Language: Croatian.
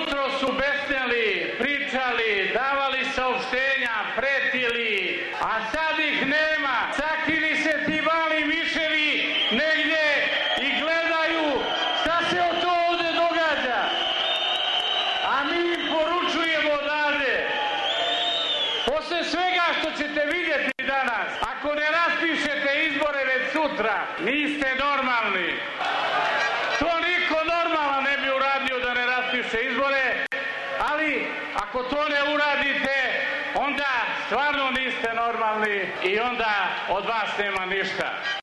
jutro su besneli, pričali, davali saopštenja, pretili, a sad ih nema. Sakrili se ti mali miševi negdje i gledaju šta se to ovdje događa. A mi im poručujemo odavde, posle svega što ćete vidjeti danas, ako ne raspišete izbore već sutra, niste normalni. To niko normalan ne bi uradio da ne raspiše izbore, ali ako to ne uradite, onda stvarno niste normalni i onda od vas nema ništa.